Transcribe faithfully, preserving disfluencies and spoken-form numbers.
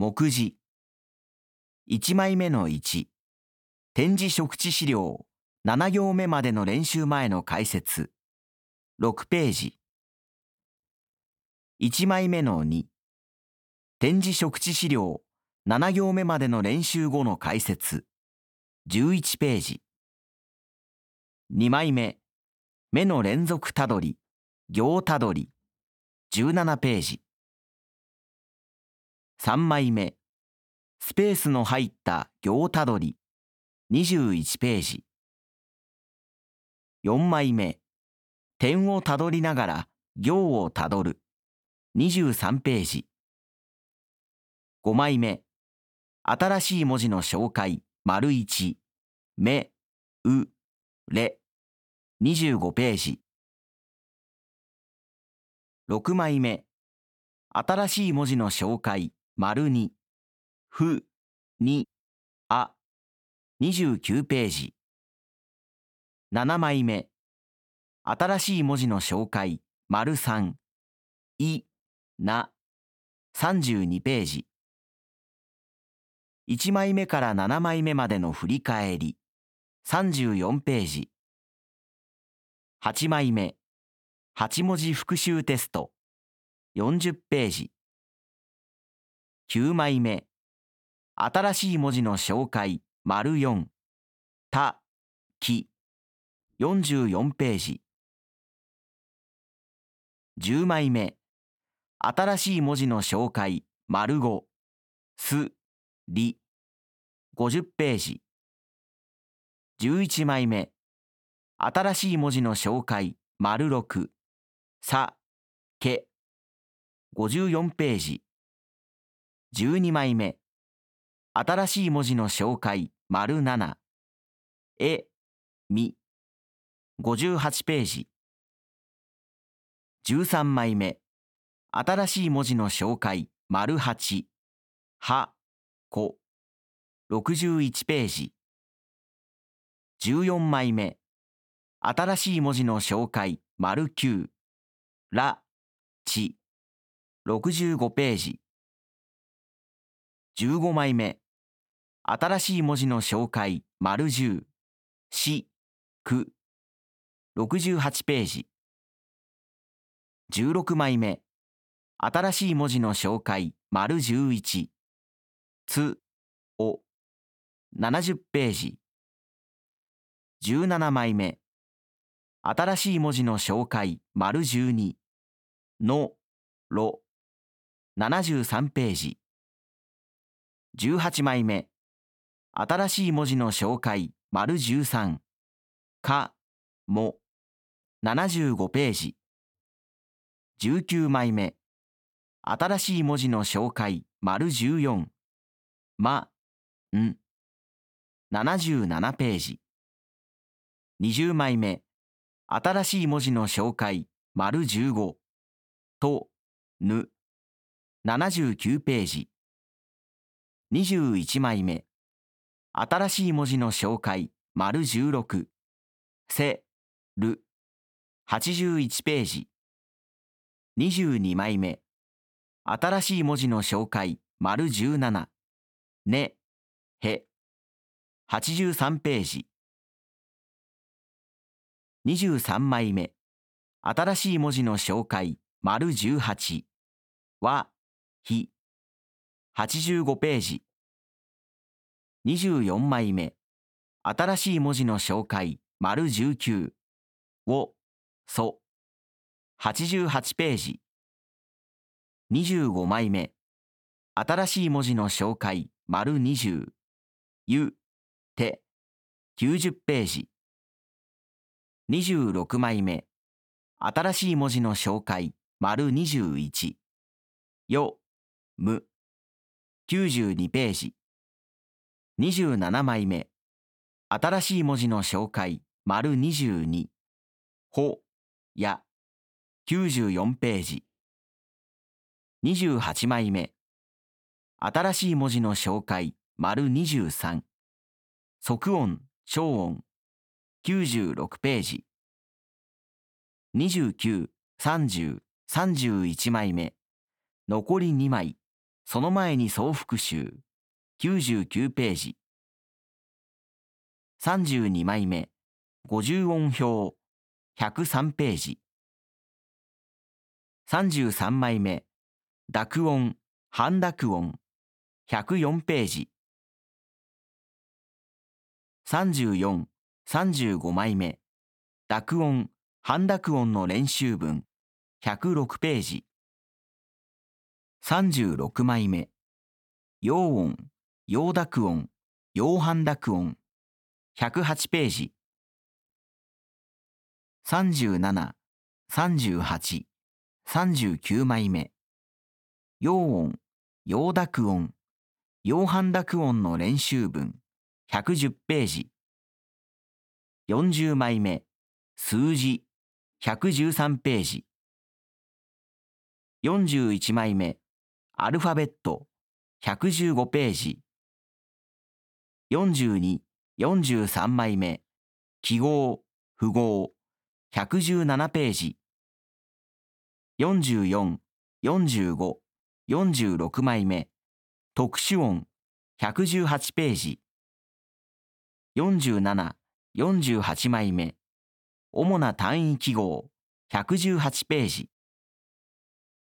目次。いちまいめのいち。展示食地資料なな行目までの練習前の解説。ろくページ。いちまいめのに。展示食地資料なな行目までの練習後の解説。じゅういちページ。にまいめ。目の連続たどり、行たどり。じゅうななページ。さんまいめ。スペースの入った行たどり。にじゅういちページ。よんまいめ。点をたどりながら行をたどる。にじゅうさんページ。ごまいめ。新しい文字の紹介、丸いち。め、う、れ。にじゅうごページ。ろくまいめ。新しい文字の紹介、丸に。ふ、に、あ。にじゅうきゅうページ。ななまいめ。新しい文字の紹介、丸さん。い、な。さんじゅうにページ。いちまいめからななまいめまでの振り返り。さんじゅうよんページ。はちまいめ。はち文字復習テスト。よんじゅうページ。きゅうまいめ。新しい文字の紹介、丸よん。た、き。よんじゅうよんページ。じゅうまいめ。新しい文字の紹介、丸ご。す、り。ごじゅうページ。じゅういちまいめ。新しい文字の紹介、丸ろく。さ、け。ごじゅうよんページ。じゅうにまいめ。新しい文字の紹介、丸なな。え、み。ごじゅうはちページ。じゅうさんまいめ。新しい文字の紹介、丸はち。は、こ。ろくじゅういちページ。じゅうよんまいめ。新しい文字の紹介、丸きゅう。ら、ち。ろくじゅうごページ。じゅうごまいめ。新しい文字の紹介、丸じゅう。し、く。ろくじゅうはちページ。じゅうろくまいめ。新しい文字の紹介、丸じゅういち。つ、お。ななじゅうページ。じゅうななまいめ。新しい文字の紹介、丸じゅうに。の、ろ。ななじゅうさんページ。じゅうはちまいめ。新しい文字の紹介、丸じゅうさん。か、も。ななじゅうごページ。じゅうきゅうまいめ。新しい文字の紹介、丸じゅうよん。ま、ん。ななじゅうななページ。にじゅうまいめ。新しい文字の紹介、丸じゅうご。と、ぬ。ななじゅうきゅうページ。にじゅういちまいめ。新しい文字の紹介、丸じゅうろく。せ、る。はちじゅういちページ。にじゅうにまいめ。新しい文字の紹介、丸じゅうなな。ね、へ。はちじゅうさんページ。にじゅうさんまいめ。新しい文字の紹介、丸じゅうはち。わ、ひ。はちじゅうごページ。にじゅうよんまいめ。新しい文字の紹介、丸じゅうきゅう。を、そ。はちじゅうはちページ。にじゅうごまいめ。新しい文字の紹介、丸にじゅう。ゆ、て。きゅうじゅうページ。にじゅうろくまいめ。新しい文字の紹介、丸にじゅういち。よ、む。きゅうじゅうにページ。にじゅうななまいめ。新しい文字の紹介、丸にじゅうに。ほ、や。きゅうじゅうよんページ。にじゅうはちまいめ。新しい文字の紹介、丸にじゅうさん。即音、長音。きゅうじゅうろくページ。にじゅうきゅう、さんじゅう、さんじゅういちまいめ。残りにまい。 その前に総復習きゅうじゅうきゅうページ。さんじゅうにまいめごじゅう音表ひゃくさんページ。さんじゅうさんまいめ濁音半濁音ひゃくよんページ。さんじゅうよん、さんじゅうごまいめ濁音半濁音の練習文ひゃくろくページ。さんじゅうろくまいめ陽音陽濁音陽半濁音ひゃくはちページ。さんじゅうなな、さんじゅうはち、さんじゅうきゅうまいめ陽音陽濁音陽半濁音の練習文ひゃくじゅうページ。よんじゅうまいめ数字ひゃくじゅうさんページ。よんじゅういちまいめアルファベットひゃくじゅうごページ。よんじゅうに、よんじゅうさんまいめ記号符号ひゃくじゅうななページ。よんじゅうよん、よんじゅうご、よんじゅうろくまいめ特殊音ひゃくじゅうはちページ。よんじゅうなな、よんじゅうはちまいめ主な単位記号ひゃくじゅうはちページ。